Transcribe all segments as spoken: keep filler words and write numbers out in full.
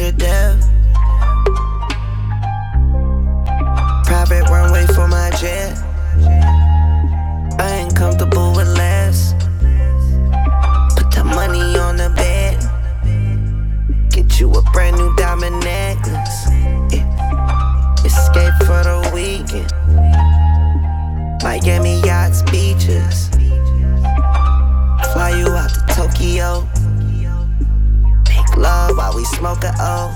to death. Private runway for my jet. I ain't comfortable with less. Put the money on the bed. Get you a brand new diamond necklace. Yeah. Escape for the weekend. Miami yachts, beaches. Fly you out to Tokyo. Make love while we smoke a O.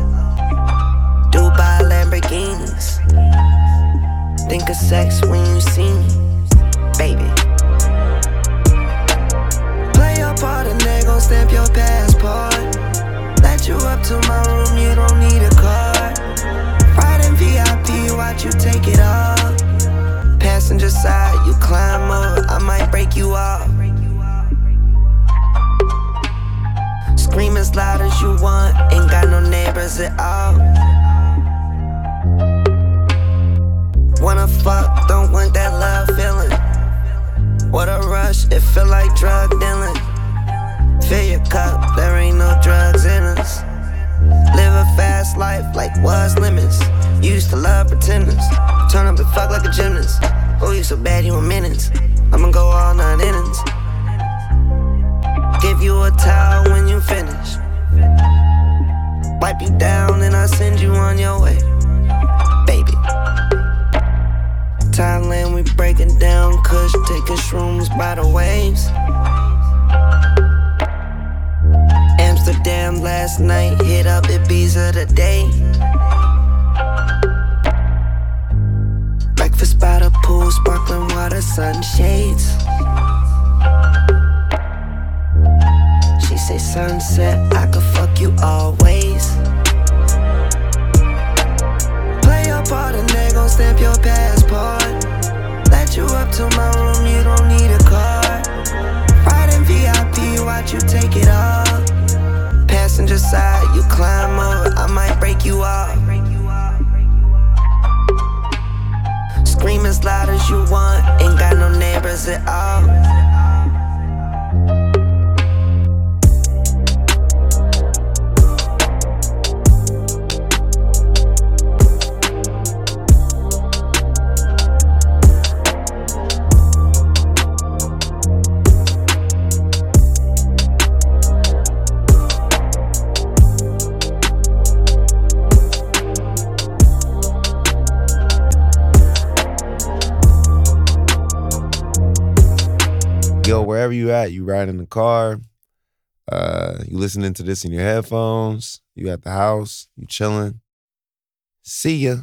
Dubai Lamborghinis. Think of sex when you see me, baby. Play your part and they gon' stamp your passport. Let you up to my room, you don't need a card. Ride in V I P, watch you take it off. Passenger side, you climb up, I might break you off. Scream as loud as you want, ain't got no neighbors at all. Wanna fuck, don't want that love feeling. What a rush, it feel like drug dealing. Fill your cup, there ain't no drugs in us. Live a fast life like what's limits. Used to love pretenders. Turn up and fuck like a gymnast. Oh, you so bad, you in minutes. I'ma go all nine innings. Give you a towel when you finish. Wipe you down and I send you on your way, baby. Thailand, we breaking down kush, taking shrooms by the waves. Amsterdam last night, hit up Ibiza today. Breakfast by the pool, sparkling water, sunshades. She say sunset, I could fuck you always. Play your part and they gon' stamp your passport. Let you up to my room, you don't need a card. Ride in V I P, watch you take it off. Passenger side, you climb up, I might break you off. Scream as loud as you want, ain't got no neighbors at all. Yo, wherever you at, you ride in the car, uh, you listening to this in your headphones, you at the house, you chilling. See ya.